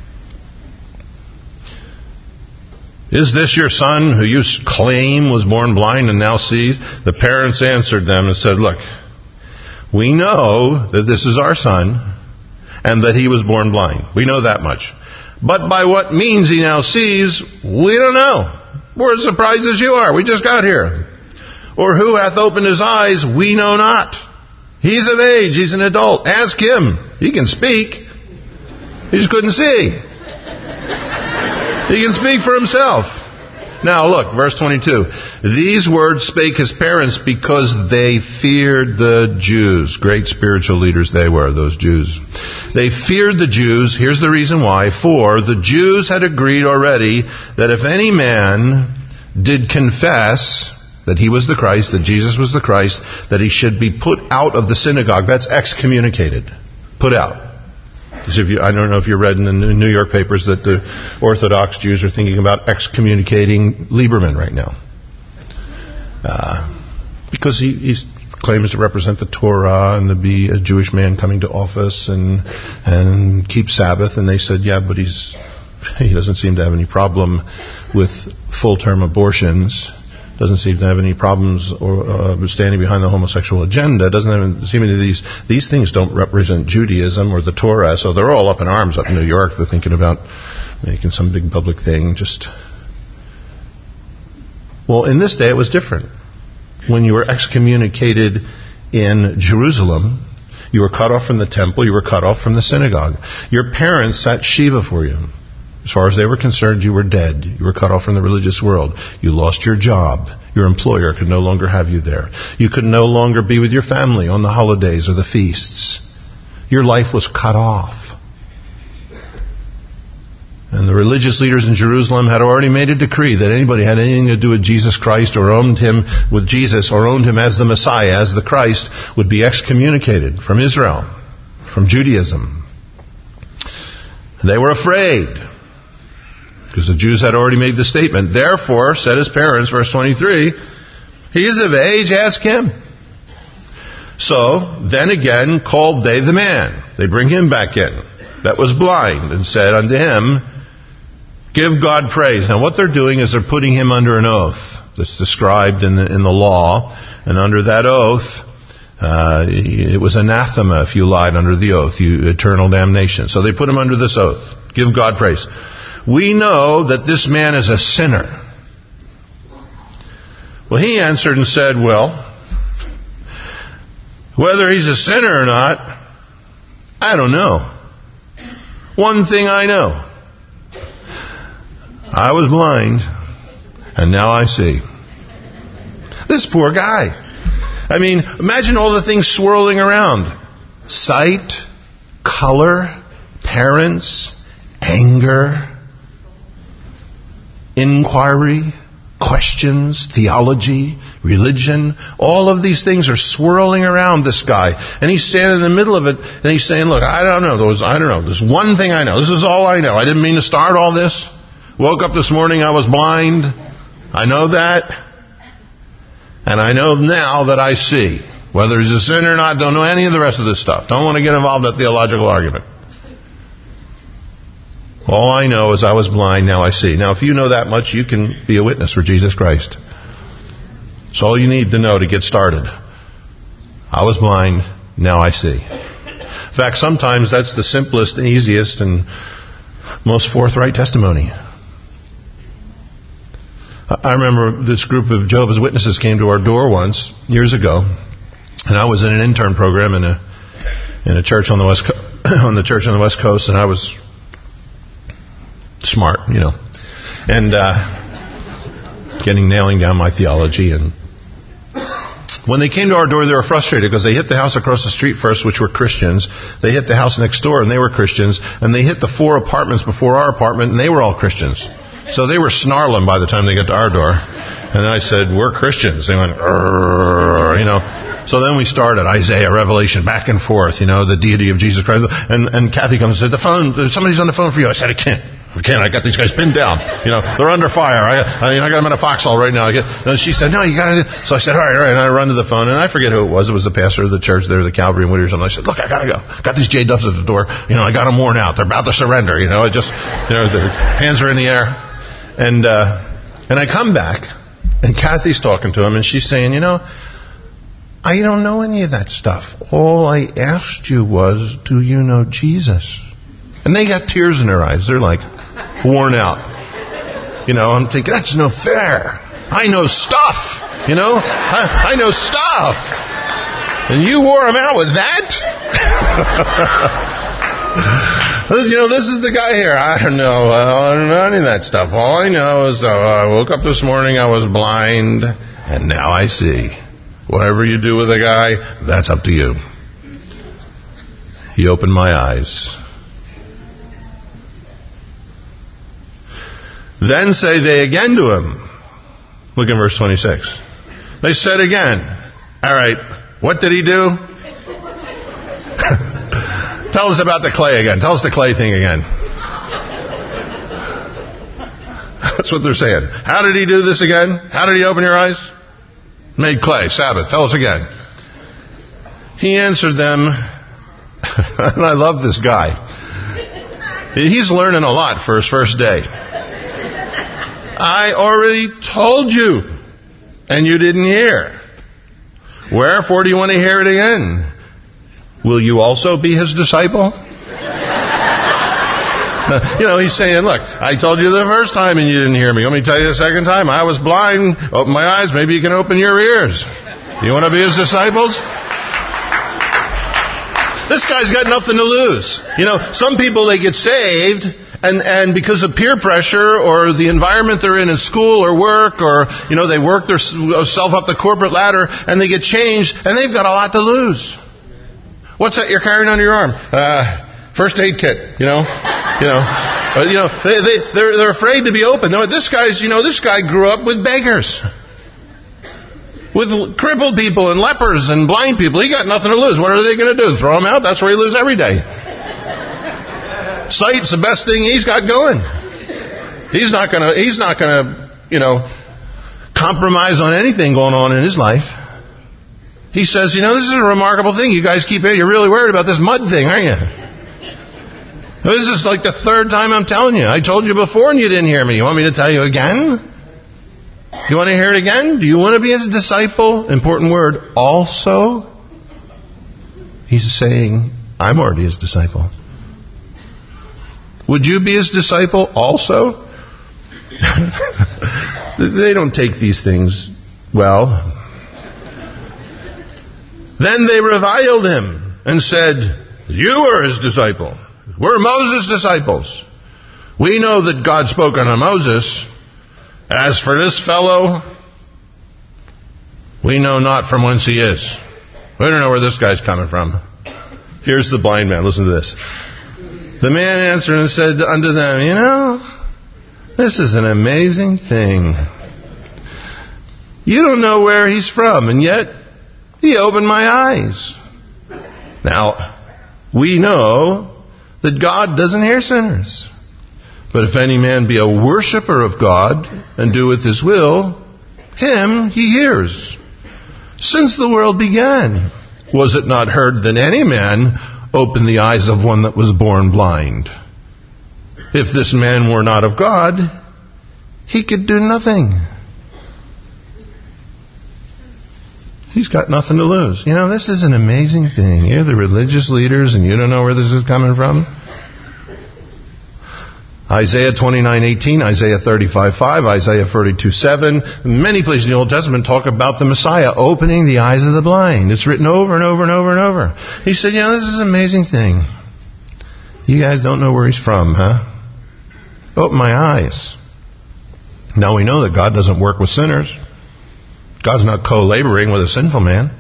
Is this your son who you claim was born blind and now sees? The parents answered them and said, look, we know that this is our son and that he was born blind. We know that much. But by what means he now sees, we don't know. We're as surprised as you are. We just got here. Or who hath opened his eyes, we know not. He's of age. He's an adult. Ask him. He can speak. He just couldn't see. He can speak for himself. Now look, verse 22. These words spake his parents because they feared the Jews. Great spiritual leaders they were, those Jews. They feared the Jews. Here's the reason why. For the Jews had agreed already that if any man did confess that he was the Christ, that Jesus was the Christ, that he should be put out of the synagogue. That's excommunicated. Put out. I don't know if you read in the New York papers that the Orthodox Jews are thinking about excommunicating Lieberman right now. Because he claims to represent the Torah and to be a Jewish man coming to office and keep Sabbath. And they said, yeah, but he doesn't seem to have any problem with full-term abortions. Doesn't seem to have any problems or standing behind the homosexual agenda. Doesn't seem to these things don't represent Judaism or the Torah. So they're all up in arms up in New York. They're thinking about making some big public thing. Well, in this day it was different. When you were excommunicated in Jerusalem, you were cut off from the temple. You were cut off from the synagogue. Your parents sat Shiva for you. As far as they were concerned, you were dead. You were cut off from the religious world. You lost your job. Your employer could no longer have you there. You could no longer be with your family on the holidays or the feasts. Your life was cut off. And the religious leaders in Jerusalem had already made a decree that anybody had anything to do with Jesus Christ or owned him with Jesus or owned him as the Messiah, as the Christ, would be excommunicated from Israel, from Judaism. They were afraid. Because the Jews had already made the statement. Therefore, said his parents, verse 23, he is of age, ask him. So, then again, called they the man. They bring him back in. That was blind, and said unto him, give God praise. Now what they're doing is they're putting him under an oath that's described in the law. And under that oath, it was anathema if you lied under the oath, eternal damnation. So they put him under this oath. Give God praise. We know that this man is a sinner. Well, he answered and said, well, whether he's a sinner or not, I don't know. One thing I know. I was blind, and now I see. This poor guy. I mean, imagine all the things swirling around. Sight, color, parents, anger, inquiry, questions, theology, religion. All of these things are swirling around this guy. And he's standing in the middle of it, and he's saying, look, I don't know. There's one thing I know. This is all I know. I didn't mean to start all this. Woke up this morning, I was blind. I know that. And I know now that I see. Whether he's a sinner or not, don't know any of the rest of this stuff. Don't want to get involved in a theological argument. All I know is I was blind, now I see. Now, if you know that much, you can be a witness for Jesus Christ. It's all you need to know to get started. I was blind, now I see. In fact, sometimes that's the simplest and easiest and most forthright testimony. I remember this group of Jehovah's Witnesses came to our door once, years ago, and I was in an intern program in a church on the West Coast, and I was smart, and nailing down my theology. And when they came to our door, they were frustrated because they hit the house across the street first, which were Christians. They hit the house next door, and they were Christians. And they hit the 4 apartments before our apartment, and they were all Christians. So they were snarling by the time they got to our door. And I said, we're Christians. They went, So then we started Isaiah, Revelation, back and forth, the deity of Jesus Christ. And Kathy comes and said, somebody's on the phone for you. I said, I can't. I got these guys pinned down. They're under fire. I got them in a foxhole right now. And she said, no, you got to. So I said, all right. And I run to the phone, and I forget who it was. It was the pastor of the church there, the Calvary in Whittier. And I said, look, I got to go. Got these J-Dubs at the door. I got them worn out. They're about to surrender. Their hands are in the air. And I come back, and Kathy's talking to him, and she's saying, I don't know any of that stuff. All I asked you was, do you know Jesus? And they got tears in their eyes. They're like worn out. I'm thinking, that's no fair. I know stuff. I know stuff. And you wore them out with that? This is the guy here. I don't know any of that stuff. All I know is I woke up this morning, I was blind, and now I see. Whatever you do with a guy, that's up to you. He opened my eyes. Then say they again to him. Look in verse 26. They said again, all right, what did he do? Tell us about the clay again. Tell us the clay thing again. That's what they're saying. How did he do this again? How did he open your eyes? Made clay, Sabbath. Tell us again. He answered them, and I love this guy. He's learning a lot for his first day. I already told you, and you didn't hear. Wherefore do you want to hear it again? Will you also be his disciple? He's saying, look, I told you the first time and you didn't hear me. Let me tell you the second time. I was blind. Open my eyes. Maybe you can open your ears. You want to be his disciples? This guy's got nothing to lose. Some people, they get saved and because of peer pressure or the environment they're in school or work or, they work themselves up the corporate ladder and they get changed and they've got a lot to lose. What's that you're carrying under your arm? First aid kit, They're afraid to be open. No, this guy grew up with beggars. With crippled people and lepers and blind people. He got nothing to lose. What are they going to do? Throw him out? That's where he lives every day. Sight's the best thing he's got going. He's not going to, compromise on anything going on in his life. He says, this is a remarkable thing. You guys you're really worried about this mud thing, aren't you? This is like the third time I'm telling you. I told you before and you didn't hear me. You want me to tell you again? You want to hear it again? Do you want to be his disciple? Important word. Also, he's saying, I'm already his disciple. Would you be his disciple also? They don't take these things well. Then they reviled him and said, you are his disciple. We're Moses' disciples. We know that God spoke unto Moses. As for this fellow, we know not from whence he is. We don't know where this guy's coming from. Here's the blind man. Listen to this. The man answered and said unto them, this is an amazing thing. You don't know where he's from, and yet he opened my eyes. Now, we know that God doesn't hear sinners. But if any man be a worshiper of God and doeth his will, him he hears. Since the world began, was it not heard that any man opened the eyes of one that was born blind? If this man were not of God, he could do nothing. He's got nothing to lose. This is an amazing thing. You're the religious leaders and you don't know where this is coming from. Isaiah 29:18, Isaiah 35:5, Isaiah 42:7. Many places in the Old Testament talk about the Messiah opening the eyes of the blind. It's written over and over and over and over. He said, this is an amazing thing. You guys don't know where he's from, huh? Open my eyes. Now we know that God doesn't work with sinners. God's not co-laboring with a sinful man.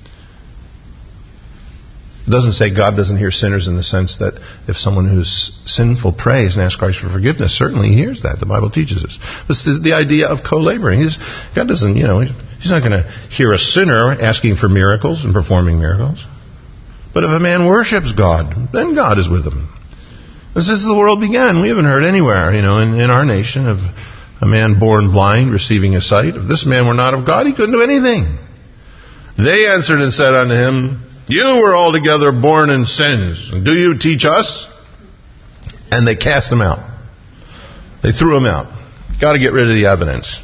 It doesn't say God doesn't hear sinners in the sense that if someone who's sinful prays and asks Christ for forgiveness, certainly he hears that. The Bible teaches us. It's the idea of co-laboring. God doesn't, he's not going to hear a sinner asking for miracles and performing miracles. But if a man worships God, then God is with him. Since the world began, we haven't heard anywhere, in our nation of a man born blind receiving his sight. If this man were not of God, he couldn't do anything. They answered and said unto him, you were altogether born in sins, and do you teach us? And they cast him out. They threw him out. Got to get rid of the evidence.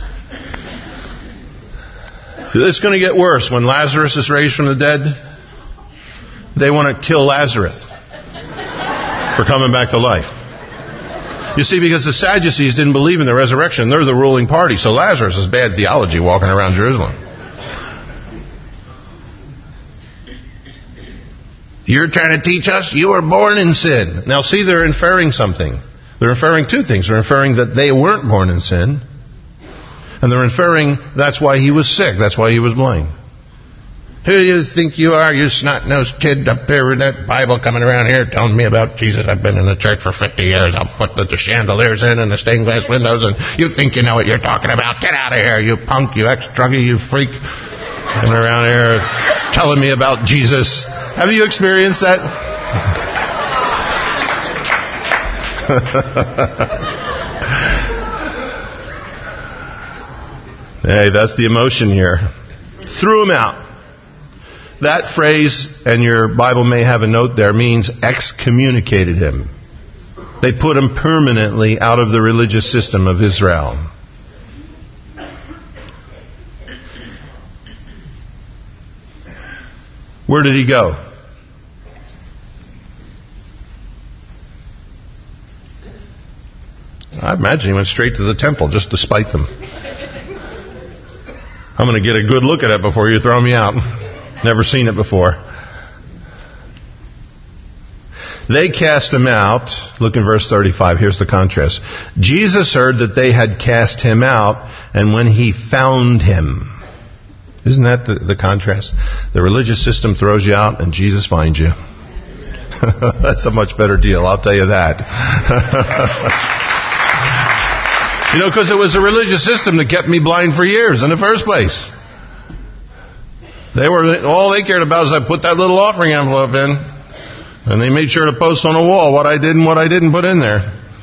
It's going to get worse. When Lazarus is raised from the dead, they want to kill Lazarus for coming back to life. You see, because the Sadducees didn't believe in the resurrection, they're the ruling party. So Lazarus is bad theology walking around Jerusalem. You're trying to teach us you were born in sin. Now see, they're inferring something. They're inferring two things. They're inferring that they weren't born in sin. And they're inferring that's why he was sick. That's why he was blind. Who do you think you are, you snot-nosed kid up there with that Bible coming around here telling me about Jesus? I've been in the church for 50 years. I'll put the chandeliers in and the stained glass windows, and you think you know what you're talking about. Get out of here, you punk, you ex-druggie, you freak. Coming around here telling me about Jesus. Have you experienced that? Hey, that's the emotion here. Threw him out. That phrase, and your Bible may have a note there, means excommunicated him. They put him permanently out of the religious system of Israel. Where did he go? I imagine he went straight to the temple just to spite them. I'm going to get a good look at it before you throw me out. Never seen it before. They cast him out. Look in verse 35. Here's the contrast. Jesus heard that they had cast him out, and when he found him. Isn't that the contrast? The religious system throws you out, and Jesus finds you. That's a much better deal, I'll tell you that. You know, because it was a religious system that kept me blind for years in the first place. All they cared about is I put that little offering envelope in, and they made sure to post on a wall what I did and what I didn't put in there.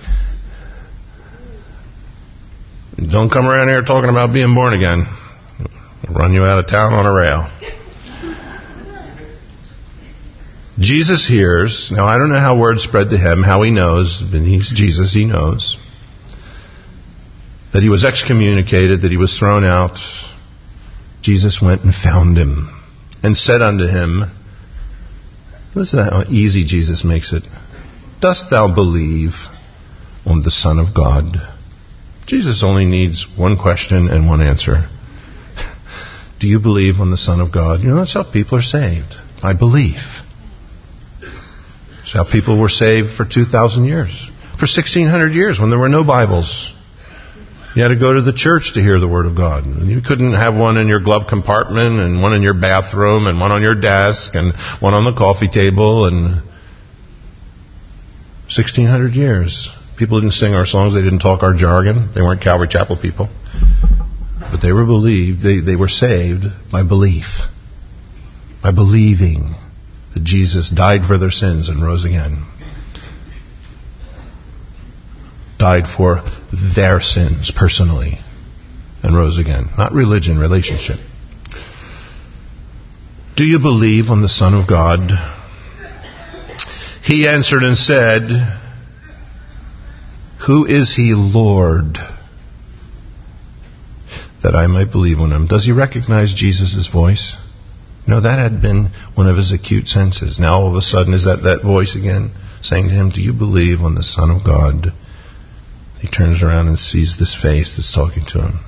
Don't come around here talking about being born again. I'll run you out of town on a rail. Jesus hears. Now I don't know how word spread to him, how he knows, but he's Jesus, he knows. That he was excommunicated, that he was thrown out. Jesus went and found him and said unto him, listen to how easy Jesus makes it. Dost thou believe on the Son of God? Jesus only needs one question and one answer. Do you believe on the Son of God? You know, that's how people are saved. By belief. That's how people were saved for 2,000 years. For 1,600 years when there were no Bibles. You had to go to the church to hear the Word of God. You couldn't have one in your glove compartment and one in your bathroom and one on your desk and one on the coffee table. And 1,600 years. People didn't sing our songs. They didn't talk our jargon. They weren't Calvary Chapel people. But they were believed. They were saved by belief. By believing that Jesus died for their sins and rose again. Died for their sins personally and rose again. Not religion, relationship. Do you believe on the Son of God? He answered and said, who is he, Lord, that I might believe on him? Does he recognize Jesus' voice? You know, that had been one of his acute senses. Now all of a sudden is that voice again saying to him, do you believe on the Son of God? He turns around and sees this face that's talking to him.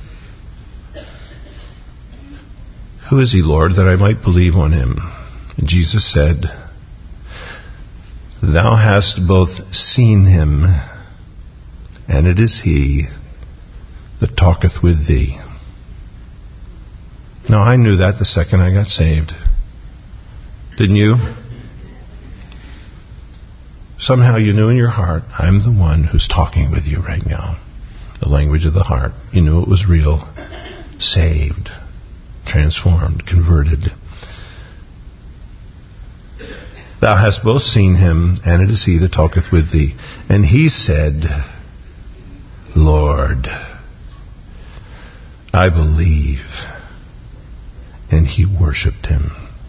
Who is he, Lord, that I might believe on him? And Jesus said, thou hast both seen him, and it is he that talketh with thee. Now, I knew that the second I got saved. Didn't you? Somehow you knew in your heart, I'm the one who's talking with you right now. The language of the heart. You knew it was real. Saved. Transformed. Converted. Thou hast both seen him, and it is he that talketh with thee. And he said, Lord, I believe. And he worshipped him.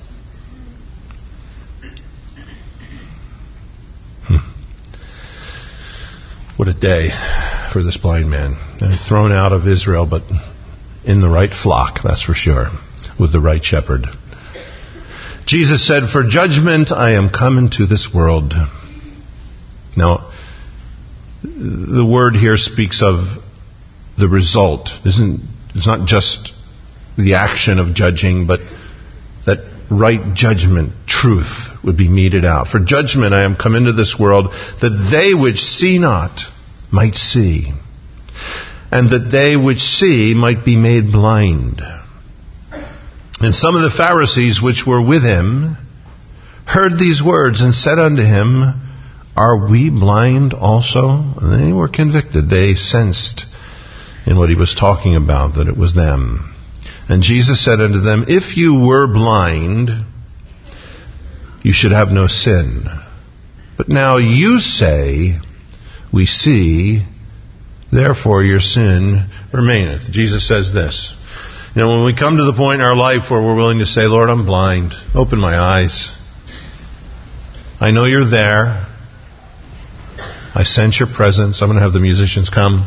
What a day for this blind man. Thrown out of Israel, but in the right flock, that's for sure, with the right shepherd. Jesus said, for judgment I am come into this world. Now, the word here speaks of the result. It's not just the action of judging, but that right judgment, truth would be meted out. For judgment I am come into this world, that they which see not might see, and that they which see might be made blind. And some of the Pharisees which were with him heard these words and said unto him, Are we blind also? And they were convicted. They sensed in what he was talking about that it was them. And Jesus said unto them, If you were blind, you should have no sin. But now you say, We see, therefore your sin remaineth. Jesus says this. When we come to the point in our life where we're willing to say, Lord, I'm blind. Open my eyes. I know you're there. I sense your presence. I'm going to have the musicians come.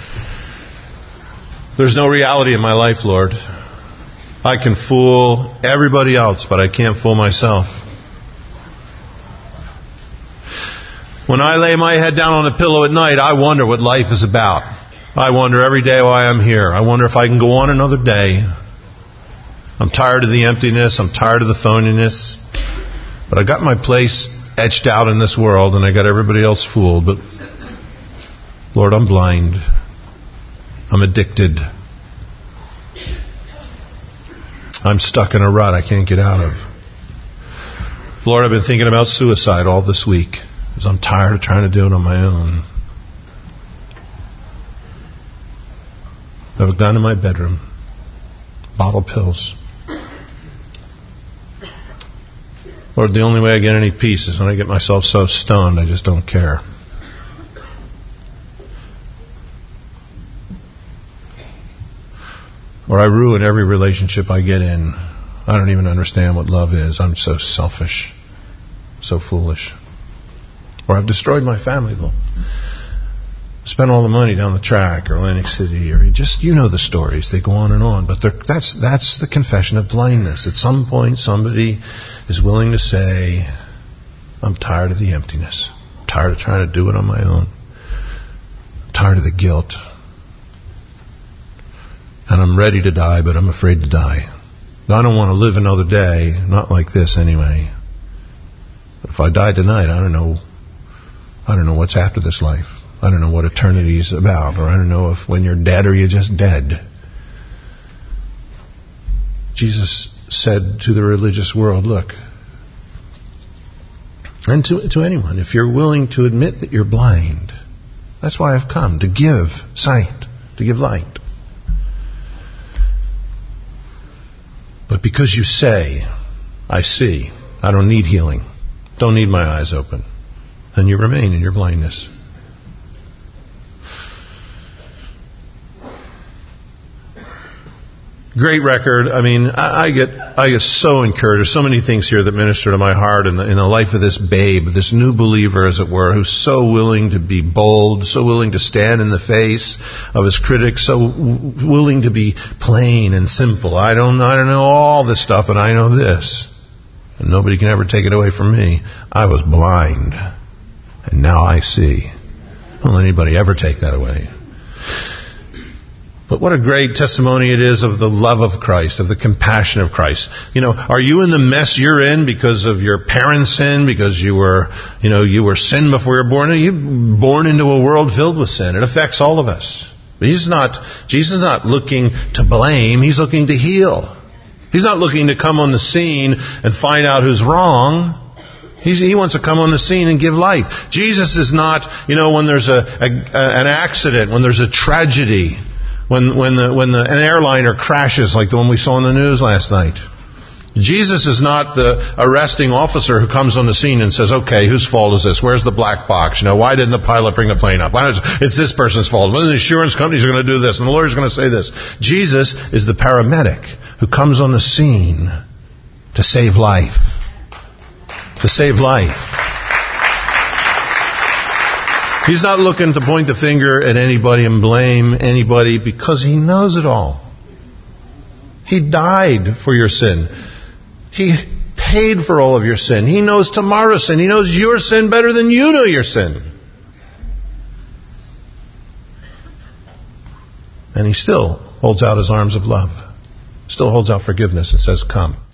There's no reality in my life, Lord. I can fool everybody else, but I can't fool myself. When I lay my head down on a pillow at night, I wonder what life is about. I wonder every day why I'm here. I wonder if I can go on another day. I'm tired of the emptiness. I'm tired of the phoniness. But I got my place etched out in this world, and I got everybody else fooled. But Lord, I'm blind. I'm addicted. I'm stuck in a rut I can't get out of. Lord, I've been thinking about suicide all this week because I'm tired of trying to do it on my own. I have a gun in my bedroom. Bottle pills. Lord, the only way I get any peace is when I get myself so stoned I just don't care. Or I ruin every relationship I get in. I don't even understand what love is. I'm so selfish. So foolish. Or I've destroyed my family, Lord. Spent all the money down the track or Atlantic City, or you know the stories. They go on and on. But that's the confession of blindness. At some point, somebody is willing to say, I'm tired of the emptiness. I'm tired of trying to do it on my own. I'm tired of the guilt. And I'm ready to die, but I'm afraid to die. I don't want to live another day, not like this anyway. But if I die tonight, I don't know what's after this life. I don't know what eternity is about, or I don't know if when you're dead or you're just dead. Jesus said to the religious world, look, and to anyone, if you're willing to admit that you're blind, that's why I've come, to give sight, to give light. But because you say, I see, I don't need healing, don't need my eyes open, then you remain in your blindness. Great record. I mean, I get so encouraged. There's so many things here that minister to my heart in the life of this babe, this new believer, as it were, who's so willing to be bold, so willing to stand in the face of his critics, so willing to be plain and simple. I don't know all this stuff, but I know this. And nobody can ever take it away from me. I was blind, and now I see. Don't let anybody ever take that away. But what a great testimony it is of the love of Christ, of the compassion of Christ. Are you in the mess you're in because of your parents' sin, because you were sin before you were born? You were born into a world filled with sin. It affects all of us. But Jesus is not looking to blame. He's looking to heal. He's not looking to come on the scene and find out who's wrong. He wants to come on the scene and give life. Jesus is not, when there's an accident, when there's a tragedy, when an airliner crashes like the one we saw on the news last night. Jesus is not the arresting officer who comes on the scene and says, okay, whose fault is this? Where's the black box? Why didn't the pilot bring the plane up? It's this person's fault. Well, the insurance companies are going to do this and the lawyer's going to say this. Jesus is the paramedic who comes on the scene to save life. To save life. He's not looking to point the finger at anybody and blame anybody because he knows it all. He died for your sin. He paid for all of your sin. He knows tomorrow's sin. He knows your sin better than you know your sin. And he still holds out his arms of love. Still holds out forgiveness and says, come.